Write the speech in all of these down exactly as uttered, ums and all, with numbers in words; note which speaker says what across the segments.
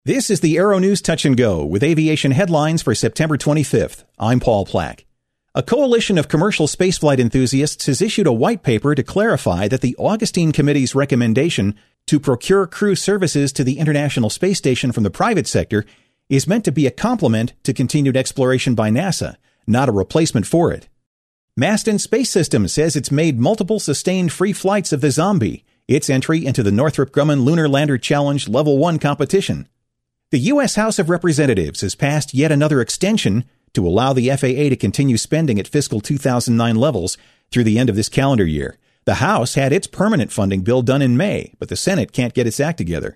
Speaker 1: This is the Aero News Touch and Go with aviation headlines for September twenty-fifth. I'm Paul Plack. A coalition of commercial spaceflight enthusiasts has issued a white paper to clarify that the Augustine Committee's recommendation to procure crew services to the International Space Station from the private sector is meant to be a complement to continued exploration by NASA, not a replacement for it. Masten Space Systems says it's made multiple sustained free flights of the Zombie, its entry into the Northrop Grumman Lunar Lander Challenge Level one competition. The U S House of Representatives has passed yet another extension to allow the F A A to continue spending at fiscal two thousand nine levels through the end of this calendar year. The House had its permanent funding bill done in May, but the Senate can't get its act together.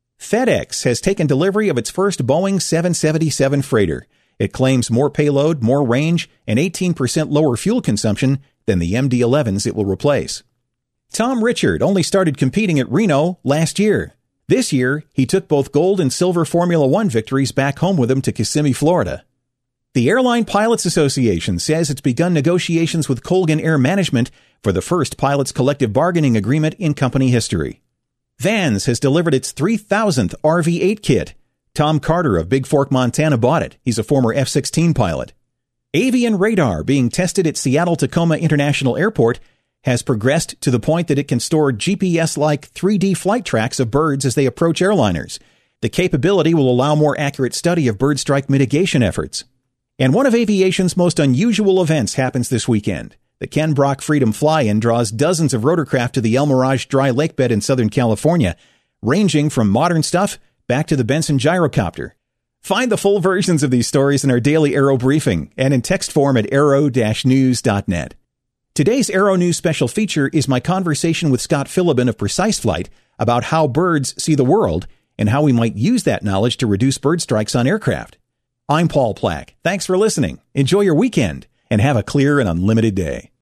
Speaker 1: FedEx has taken delivery of its first Boeing seven seventy-seven freighter. It claims more payload, more range, and eighteen percent lower fuel consumption than the M D elevens it will replace. Tom Richard only started competing at Reno last year. This year, he took both gold and silver Formula One victories back home with him to Kissimmee, Florida. The Airline Pilots Association says it's begun negotiations with Colgan Air Management for the first pilots' collective bargaining agreement in company history. Vans has delivered its three thousandth R V eight kit. Tom Carter of Big Fork, Montana bought it. He's a former F sixteen pilot. Avian radar being tested at Seattle-Tacoma International Airport has progressed to the point that it can store G P S-like three D flight tracks of birds as they approach airliners. The capability will allow more accurate study of bird strike mitigation efforts. And one of aviation's most unusual events happens this weekend. The Ken Brock Freedom Fly-In draws dozens of rotorcraft to the El Mirage dry lake bed in Southern California, ranging from modern stuff back to the Benson gyrocopter. Find the full versions of these stories in our daily Aero briefing and in text form at aero dash news dot net. Today's Aero News special feature is my conversation with Scott Philibin of Precise Flight about how birds see the world and how we might use that knowledge to reduce bird strikes on aircraft. I'm Paul Plack. Thanks for listening. Enjoy your weekend and have a clear and unlimited day.